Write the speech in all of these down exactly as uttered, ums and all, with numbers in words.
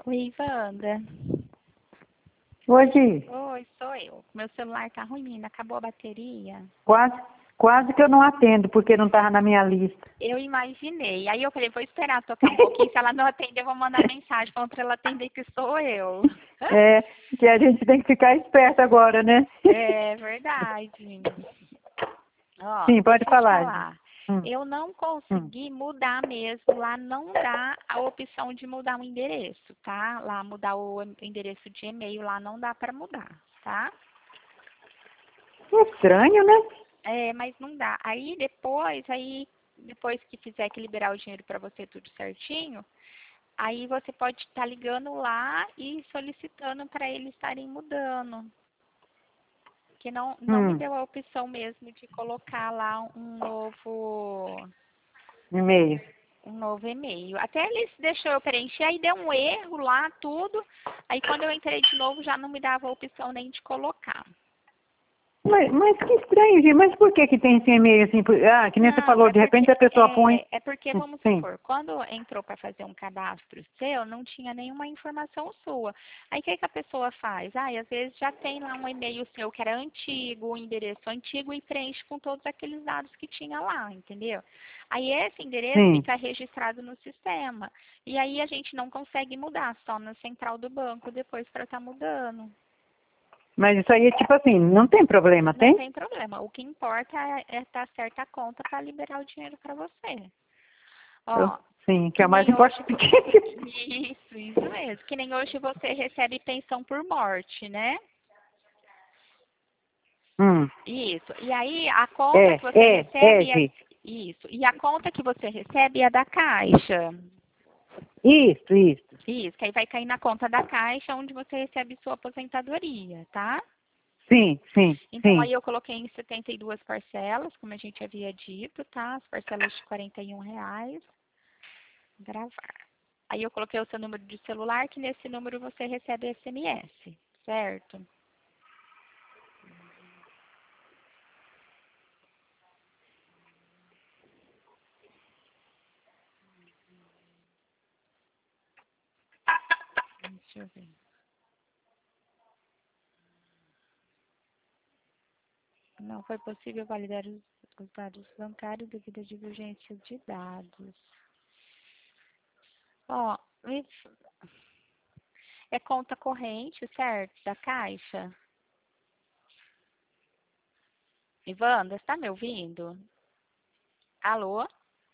Oi, Wanda. Hoje, Oi, sou eu. Meu celular tá ruim, menina. Acabou a bateria. quase, quase que eu não atendo, porque não estava na minha lista. Eu imaginei. Aí eu falei, vou esperar tocar um pouquinho. Se ela não atender, eu vou mandar mensagem falando pra ela atender que sou eu. É, que a gente tem que ficar esperto agora, né? É verdade. Ó, Sim, pode deixa eu te falar. falar. Hum, Eu não hum. consegui mudar mesmo. Lá não dá a opção de mudar o endereço, tá? Lá mudar o endereço de e-mail, lá não dá pra mudar, tá? Estranho, né? É, mas não dá. Aí depois, aí depois que fizer que liberar o dinheiro para você tudo certinho, aí você pode estar ligando lá e solicitando para eles estarem mudando. Que não, não me Hum, deu a opção mesmo de colocar lá um novo e-mail. um novo e-mail. Até eles deixou eu preencher, aí deu um erro lá, tudo. Aí quando eu entrei de novo já não me dava a opção nem de colocar. Mas, mas que estranho, gente. Mas por que que tem esse e-mail assim? Por- Ah, que nem você Não, falou, é de porque repente a pessoa põe. é, é porque, vamos Sim. supor, quando entrou para fazer um cadastro seu, não tinha nenhuma informação sua. Aí o que, que a pessoa faz? Ah, e às vezes já tem lá um e-mail seu que era antigo, um endereço antigo e preenche com todos aqueles dados que tinha lá, entendeu? Aí esse endereço Sim. fica registrado no sistema. E aí a gente não consegue mudar, só na central do banco depois para estar mudando. Mas isso aí é tipo assim, não tem problema, Não tem? tem problema. O que importa é estar certa a conta para liberar o dinheiro para você. Eu- Ó, sim, que é que o mais nem hoje. importante. Isso, isso mesmo. Que nem hoje você recebe pensão por morte, né? Hum. Isso. E aí a conta É, que você é, é, recebe é. Gi. Isso. E a conta que você recebe é da Caixa. Isso, isso. Isso, que aí vai cair na conta da Caixa onde você recebe sua aposentadoria, tá? Sim, sim, Então sim. aí eu coloquei em setenta e duas parcelas, como a gente havia dito, tá? As parcelas de quarenta e um reais. Gravar. Aí eu coloquei o seu número de celular, que nesse número você recebe S M S, certo? Deixa eu ver. Não foi possível validar os, os dados bancários devido à divergência de dados. Ó, isso é conta corrente, certo? Da Caixa. Ivanda, está me ouvindo? Alô?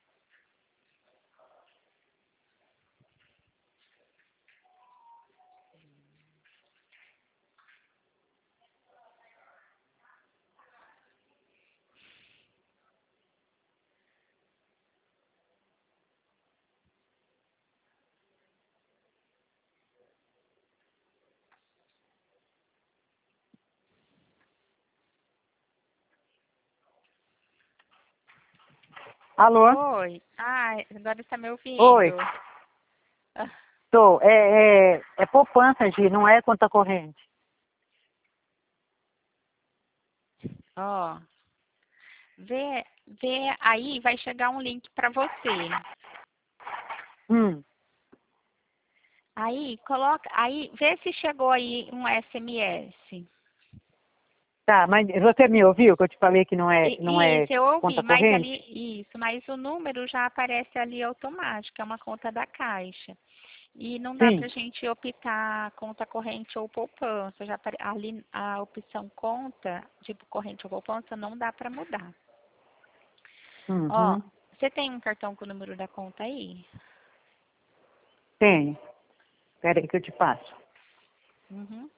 Alô? Oi. Ah, agora está me Oi, ouvindo? Ah, tô. É, é, é poupança, Gi, não é conta corrente. ó, vê, vê aí, vai chegar um link para você. Hum, Aí, coloca, aí, vê se chegou aí um S M S. tá, mas você me ouviu que eu te falei que não é, não E- é Isso, eu ouvi, conta mas corrente? ali, isso, mas o número já aparece ali automático, é uma conta da Caixa. E não dá Sim. pra gente optar conta corrente ou poupança, já apare- ali a opção conta, tipo corrente ou poupança, não dá pra mudar. Ó, Uhum. você tem um cartão com o número da conta aí? Tenho. Espera aí que eu te passo. Uhum.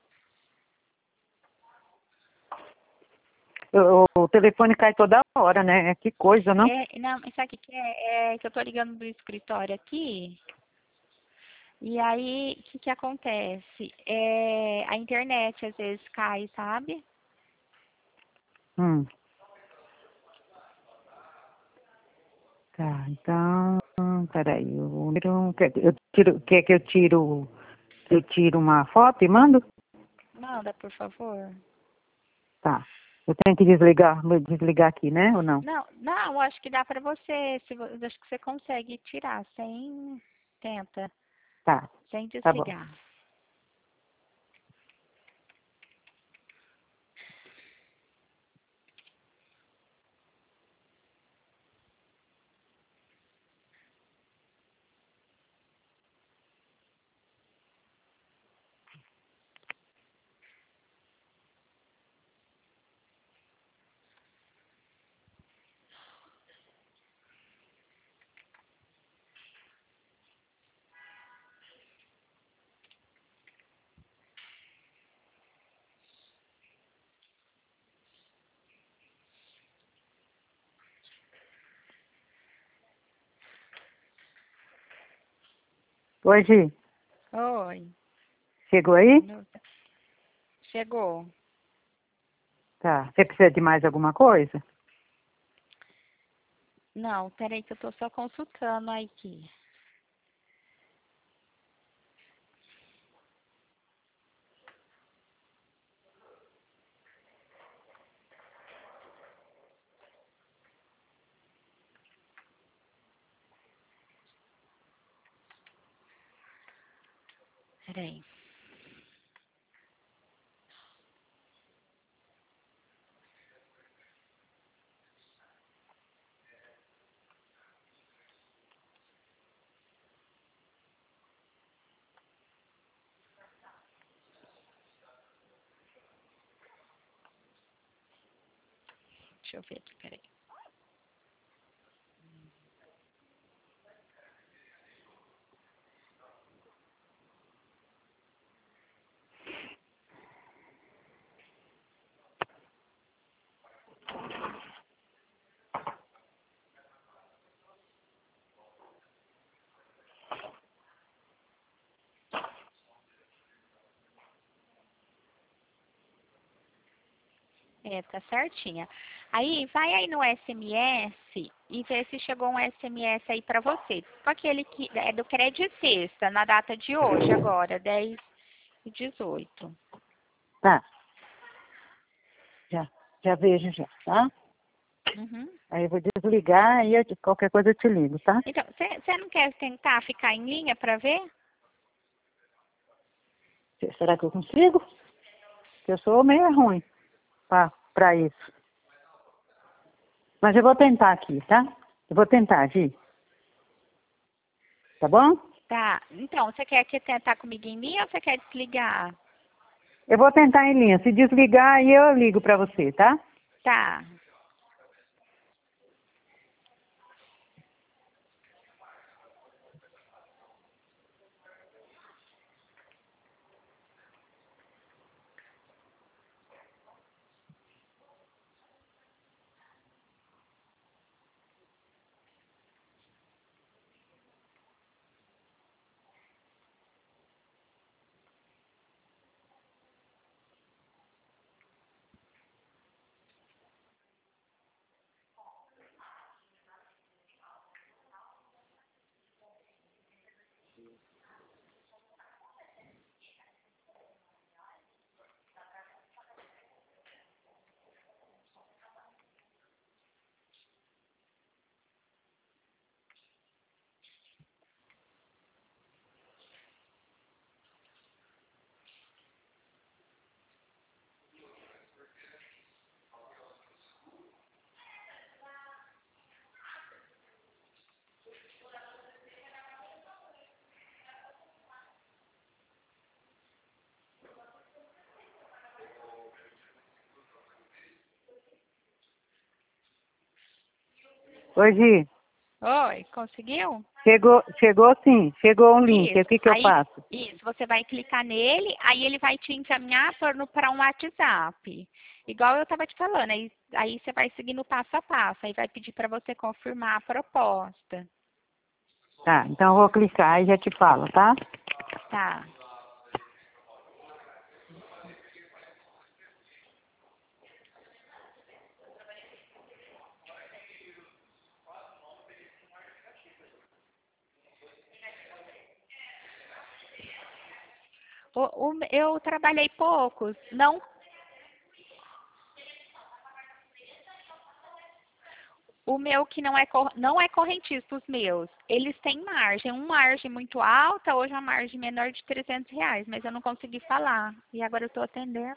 O, o telefone cai toda hora, né? Que coisa, não? É, não, sabe o que que é? É que eu tô ligando do escritório aqui. E aí, o que que acontece? É, a internet às vezes cai, sabe? Hum. Tá, então, peraí, o número, quer, eu tiro, quer que eu tiro, eu tiro uma foto e mando? Manda, por favor. Tá. Eu tenho que desligar, desligar aqui, né, ou não? Não, não, eu acho que dá pra você, se, vo- eu acho que você consegue tirar sem, tenta. Tá, sem tá bom. desligar. Oi, Gi. Oi. Chegou aí? Chegou. Tá. Você precisa de mais alguma coisa? Não, peraí que eu tô só consultando aqui. Peraí. Deixa eu ver aqui, peraí. É, tá certinha. Aí, vai aí no S M S e vê se chegou um S M S aí pra você. Com aquele que é do Crédito Sexta, na data de hoje, agora, dez e dezoito. Tá. Já, já vejo já, tá? Uhum. Aí eu vou desligar e eu- qualquer coisa eu te ligo, tá? Então, você não quer tentar ficar em linha pra ver? Será que eu consigo? Porque eu sou meio ruim pra, pra isso. Mas eu vou tentar aqui, tá? Eu vou tentar, Gi. Tá bom? Tá. Então, você quer que tentar comigo em linha ou você quer desligar? Eu vou tentar em linha. Se desligar, aí eu ligo pra você, tá? Tá. Oi, Gi. Oi, conseguiu? Chegou, chegou sim. Chegou um link. O Isso. que que eu Aí, faço? isso, você vai clicar nele, aí ele vai te encaminhar para um WhatsApp. Igual eu estava te falando, aí, aí você vai seguindo passo a passo, aí vai pedir para você confirmar a proposta. Tá, então eu vou clicar e já te falo, tá? Tá. O, o- eu trabalhei poucos, não. o meu que não é, cor- não é correntista, os meus, eles têm margem. Uma margem muito alta, hoje uma margem menor de trezentos reais, mas eu não consegui falar. E agora eu estou atendendo.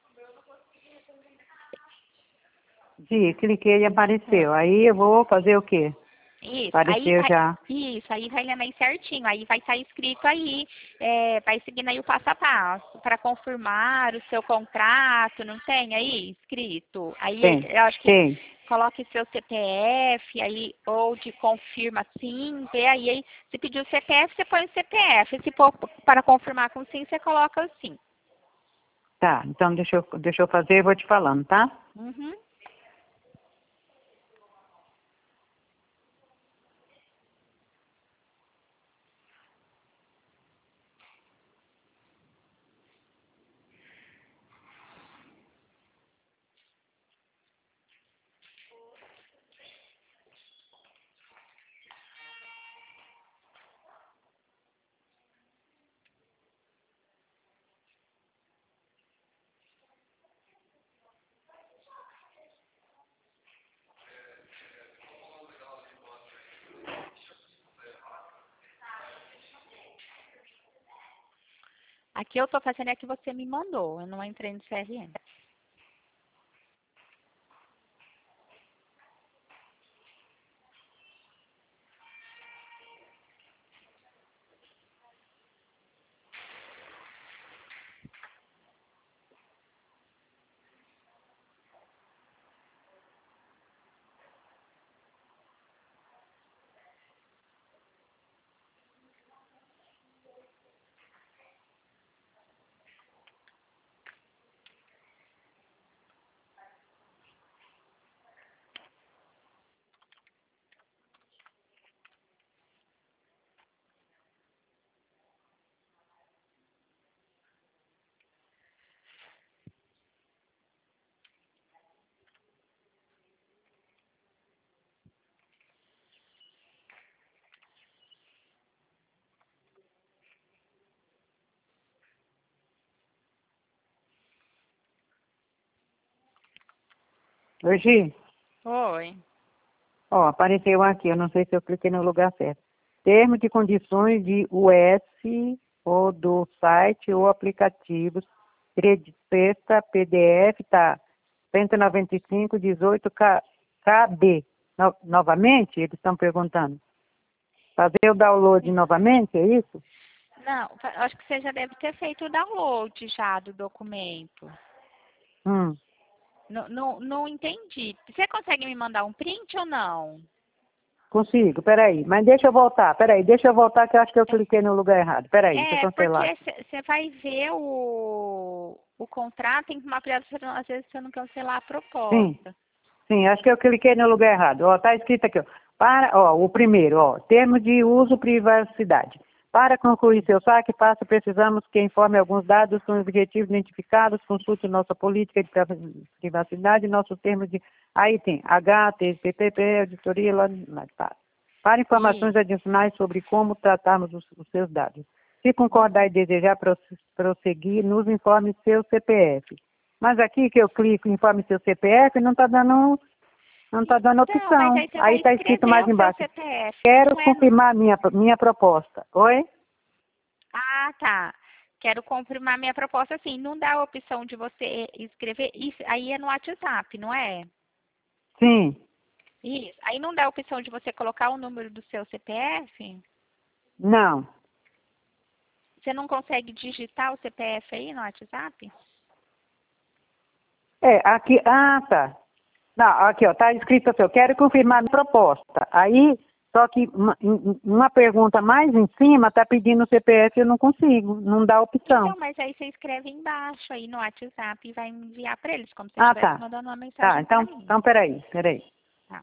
Sim, cliquei e apareceu. Aí eu vou fazer o quê? Isso, aí Apareceu vai, já. isso, aí vai lendo aí certinho, aí vai estar escrito aí, é, vai seguindo aí o passo a passo, para confirmar o seu contrato, não tem aí escrito? Aí Tem, eu acho que tem. coloque seu C P F, aí, ou de confirma sim, vê aí, aí, se pedir o C P F, você põe o C P F, se for para confirmar com sim, você coloca o sim. Tá, então deixa eu, deixa eu fazer e vou te falando, tá? Uhum. Aqui eu estou fazendo é que você me mandou, eu não entrei no C R M. Hoje, Oi. ó, apareceu aqui, eu não sei se eu cliquei no lugar certo. Termo de condições de U S ou do site ou aplicativos, crédito sexta, P D F, tá, cento e noventa e cinco, dezoito K, KB. No, novamente, eles estão perguntando. Fazer o download novamente, é isso? Não, fa- acho que você já deve ter feito o download já do documento. Hum, Não, não, não entendi. Você consegue me mandar um print ou não? consigo, peraí. Mas deixa eu voltar, peraí, deixa eu voltar que eu acho que eu cliquei no lugar errado. Peraí, deixa eu É, cancelar. porque você vai ver o, o contrato, tem que tomar cuidado, pra você não- às vezes você não cancelar a Sim, proposta. sim, acho que eu cliquei no lugar errado. Ó, tá escrito aqui, ó. Para, ó, o primeiro, ó, termo de uso privacidade. Para concluir seu saque, faça, precisamos que informe alguns dados com objetivos identificados, consulte nossa política de privacidade, nosso termo de... Aí tem H, T, P P P, auditoria, lá, lá, tá. Para informações Isso. adicionais sobre como tratarmos os, os seus dados. Se concordar e Uhum. desejar prosse- prosseguir, nos informe seu C P F. Mas aqui que eu clico informe seu C P F, não está dando, não tá dando Então, mas opção. aí você Aí vai está escrito escrever mais o seu embaixo. C P F. Quero Não é no... confirmar minha, minha proposta. Oi? Ah, tá. Quero confirmar minha proposta, assim, não dá a opção de você escrever, isso aí é no WhatsApp, não é? Sim. Isso. Aí não dá a opção de você colocar o número do seu C P F? Não. Você não consegue digitar o C P F aí no WhatsApp? É, aqui, ah, tá. Não, aqui, ó, tá escrito assim, eu quero confirmar minha proposta. Aí, só que uma, em- uma pergunta mais em cima tá pedindo o C P F, eu não consigo, não dá opção. Então, mas aí você escreve embaixo aí no WhatsApp e vai enviar para eles, como se você Ah, estivesse tá. mandando uma Tá, mensagem para então, mim. então peraí, peraí. Tá.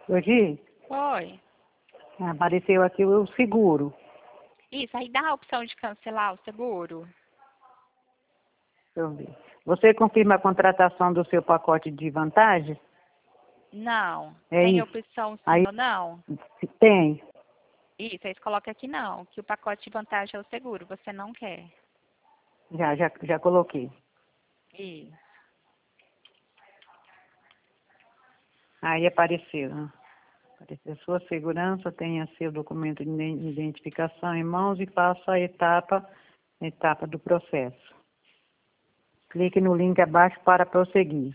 Hoje Oi. apareceu aqui o seguro. Isso, aí dá a opção de cancelar o seguro? Deixa eu ver. Você confirma a contratação do seu pacote de vantagens? Não. É Tem isso. opção sim Aí ou não? tem. Isso, aí você coloca aqui não, que o pacote de vantagem é o seguro, você não quer. Já, já, já coloquei. Isso. Aí apareceu, né? Apareceu sua segurança, tenha seu documento de identificação em mãos e faça a etapa, etapa do processo. Clique no link abaixo para prosseguir.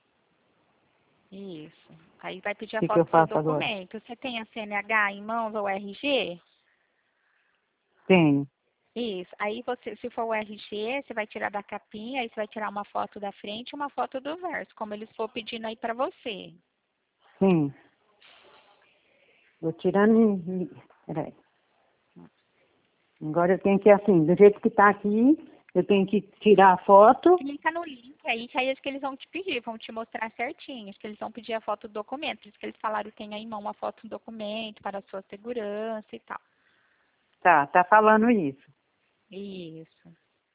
Isso. Aí vai pedir O a que, que eu foto do seu faço agora? documento. Você tem a C N H em mãos ou R G? Tenho. Isso. Aí você, se for o R G, você vai tirar da capinha, aí você vai tirar uma foto da frente e uma foto do verso, como eles for pedindo aí pra você. Sim. Vou tirando e... Peraí. Agora eu tenho que, assim, do jeito que está aqui, eu tenho que tirar a foto. Clica no link aí, que aí acho que eles vão te pedir, vão te mostrar certinho. Acho que eles vão pedir a foto do documento. Por isso que eles falaram que tem aí em mão uma foto do documento para a sua segurança e tal. Tá, tá falando isso. Isso.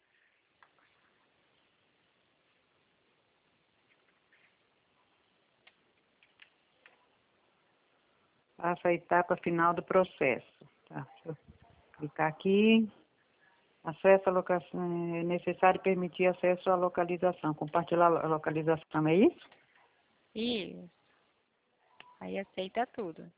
Faça a etapa final do processo. Tá, deixa eu clicar aqui. Acesso à locação. É necessário permitir acesso à localização. Compartilhar a localização, é isso? Isso. Aí aceita tudo.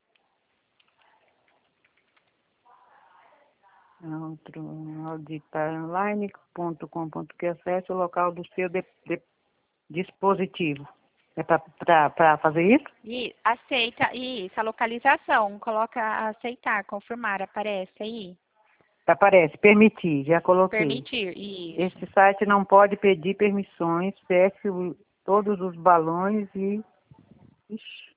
Outro, auditar online ponto com ponto br, acesse o local do seu de, de, dispositivo. É para fazer isso? E aceita, isso, a localização. Coloca aceitar, confirmar, aparece aí. Aparece, permitir, já coloquei. Permitir, isso. Este site não pode pedir permissões, feche o- todos os balões e... Ixi.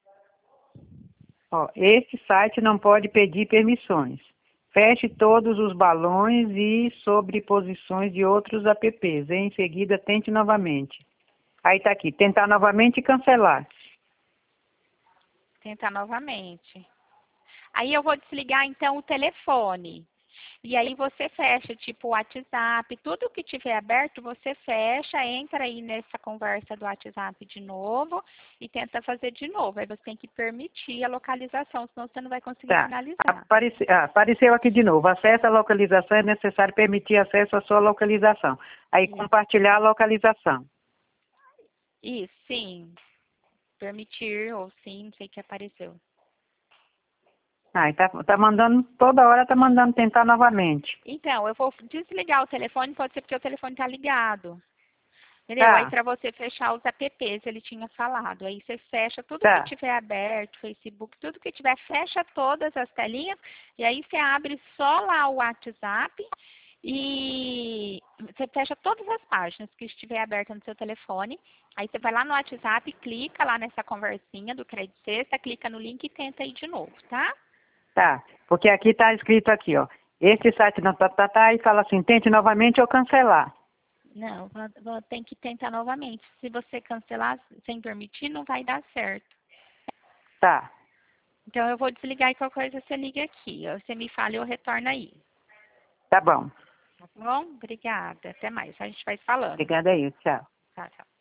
Ó, este site não pode pedir permissões. Feche todos os balões e sobreposições de outros apps. Em seguida, tente novamente. Aí tá aqui, tentar novamente e cancelar. Tentar novamente. Aí eu vou desligar então o telefone. E aí você fecha, tipo o WhatsApp, tudo que tiver aberto, você fecha, entra aí nessa conversa do WhatsApp de novo e tenta fazer de novo. Aí você tem que permitir a localização, senão você não vai conseguir Tá, finalizar. Aparece, ah, apareceu aqui de novo. Acesso à localização, é necessário permitir acesso à sua localização. Aí Isso, compartilhar a localização. Isso, sim. Permitir ou sim, não sei o que apareceu. Ah, tá, tá mandando, toda hora tá mandando tentar novamente. Então, eu vou desligar o telefone, pode ser porque o telefone está ligado. Entendeu? Aí Tá, para você fechar os apps, ele tinha falado. Aí você fecha tudo que tá, tiver aberto, Facebook, tudo que tiver, fecha todas as telinhas. E aí você abre só lá o WhatsApp e você fecha todas as páginas que estiver aberta no seu telefone. Aí você vai lá no WhatsApp, clica lá nessa conversinha do Crédito Sexta, clica no link e tenta aí de novo, tá? tá. Porque aqui tá escrito aqui, ó. Este site não tá, tá, tá, e fala assim, tente novamente ou cancelar. Não, vou- vou- tem que tentar novamente. Se você cancelar sem permitir, não vai dar certo. Tá, Então, eu vou desligar e qualquer coisa você liga aqui. Você me fala e eu retorno aí. tá bom. Tá bom? Obrigada. Até mais. A gente vai falando. Obrigada aí, tchau. Tchau, tchau.